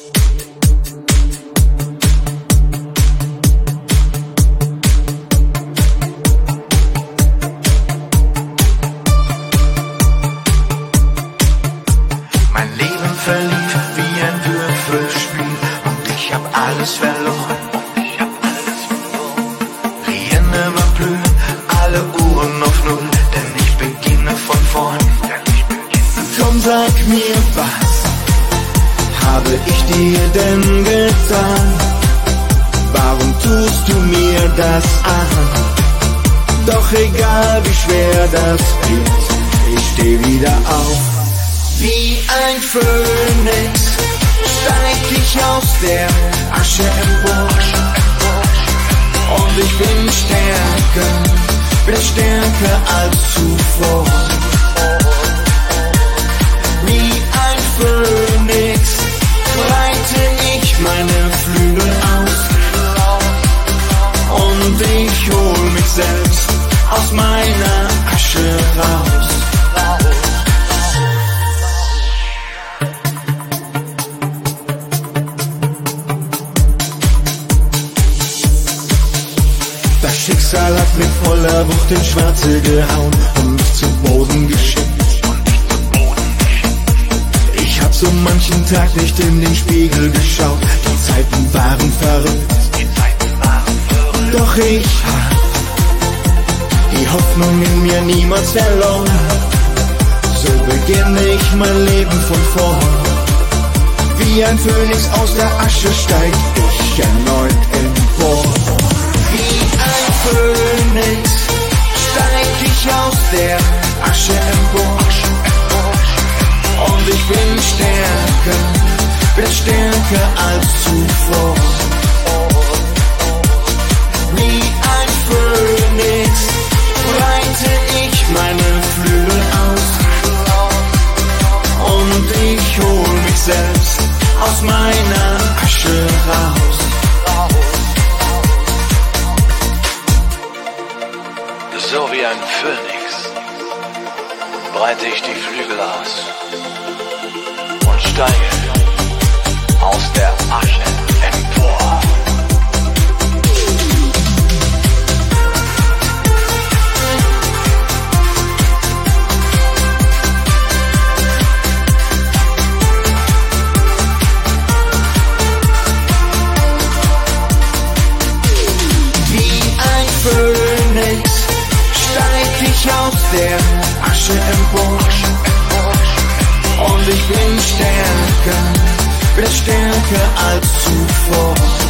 Verlief wie ein Würfelspiel und ich hab alles verloren. Die Hände mal blühen, alle Uhren auf Null, denn ich beginne von vorn. Komm, sag mir, was habe ich dir denn getan? Warum tust du mir das an? Doch egal wie schwer das wird, ich steh wieder auf. Wie ein Phönix steig ich aus der Asche empor. Und ich bin stärker als zuvor. Wie ein Phönix breite ich meine Flügel aus. Und ich hol mich selbst aus meiner Asche raus. Das Schicksal hat mit voller Wucht ins Schwarze gehauen und mich zu Boden geschickt. Ich hab so manchen Tag nicht in den Spiegel geschaut, die Zeiten waren verrückt. Doch ich hab die Hoffnung in mir niemals verloren. So beginne ich mein Leben von vorn. Wie ein Phönix aus der Asche steig ich erneut empor. Wie ein Phönix steig ich aus der Asche empor. Und ich bin stärker als zuvor. Wie ein Phönix breite ich meine Flügel aus. Und ich hol mich selbst aus meiner Asche raus. So wie ein Phönix breite ich die Flügel aus und steige aus der Asche empor. Wie ein Phönix steig ich aus der Asche empor. Und ich bin stärker als zuvor.